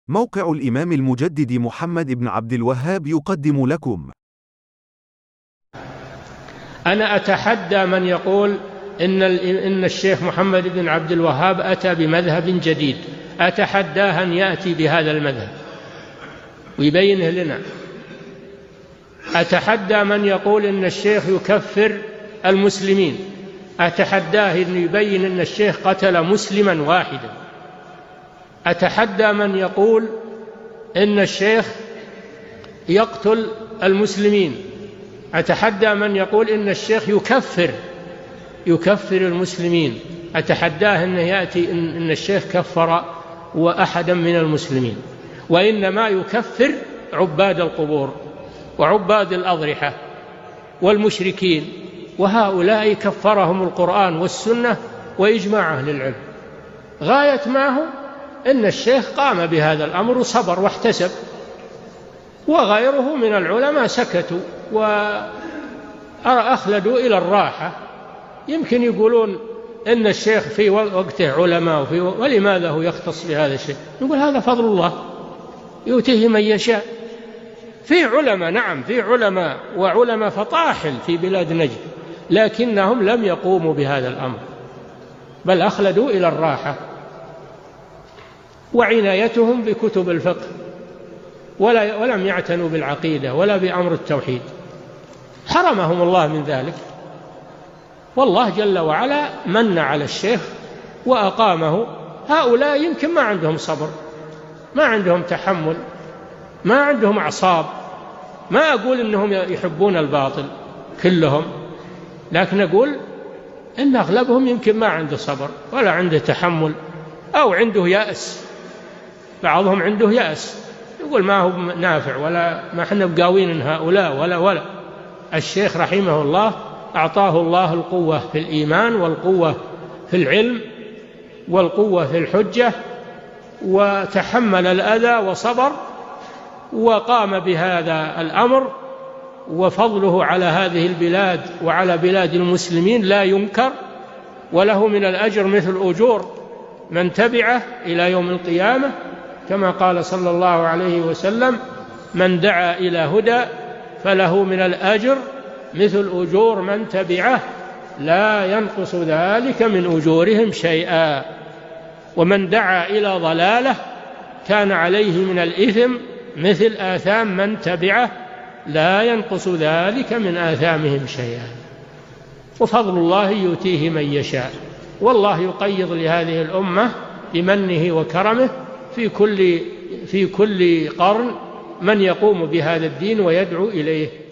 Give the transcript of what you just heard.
موقع الإمام المجدد محمد بن عبد الوهاب يقدم لكم. أنا أتحدى من يقول إن الشيخ محمد بن عبد الوهاب أتى بمذهب جديد، أتحداه أن يأتي بهذا المذهب ويبينه لنا. أتحدى من يقول إن الشيخ يكفر المسلمين، أتحداه أن يبين إن الشيخ قتل مسلما واحدا. أتحدى من يقول إن الشيخ يقتل المسلمين، أتحدى من يقول إن الشيخ يكفر المسلمين، أتحداه أنه يأتي إن الشيخ كفر وأحدا من المسلمين، وإنما يكفر عباد القبور وعباد الأضرحة والمشركين، وهؤلاء كفرهم القرآن والسنة وإجماع أهل العلم. غاية ما هو إن الشيخ قام بهذا الأمر وصبر واحتسب، وغيره من العلماء سكتوا وأخلدوا إلى الراحة. يمكن يقولون إن الشيخ في وقته علماء ولماذا هو يختص بهذا الشيء؟ نقول هذا فضل الله يؤتيه من يشاء. في علماء، نعم في علماء وعلماء فطاحل في بلاد نجد، لكنهم لم يقوموا بهذا الأمر، بل أخلدوا إلى الراحة وعنايتهم بكتب الفقه، ولم يعتنوا بالعقيدة ولا بأمر التوحيد، حرمهم الله من ذلك. والله جل وعلا من على الشيخ وأقامه. هؤلاء يمكن ما عندهم صبر، ما عندهم تحمل، ما عندهم أعصاب. ما أقول إنهم يحبون الباطل كلهم، لكن أقول إن أغلبهم يمكن ما عنده صبر ولا عنده تحمل، أو عنده يأس. بعضهم عنده يأس، يقول ما هو نافع ولا ما احنا بقاوين هؤلاء ولا. الشيخ رحمه الله أعطاه الله القوة في الإيمان والقوة في العلم والقوة في الحجة، وتحمل الأذى وصبر وقام بهذا الأمر، وفضله على هذه البلاد وعلى بلاد المسلمين لا ينكر، وله من الأجر مثل أجور من تبعه إلى يوم القيامة، كما قال صلى الله عليه وسلم: من دعا إلى هدى فله من الأجر مثل أجور من تبعه لا ينقص ذلك من أجورهم شيئا، ومن دعا إلى ضلالة كان عليه من الإثم مثل آثام من تبعه لا ينقص ذلك من آثامهم شيئا. وفضل الله يؤتيه من يشاء، والله يقيض لهذه الأمة بمنه وكرمه في كل قرن من يقوم بهذا الدين ويدعو إليه.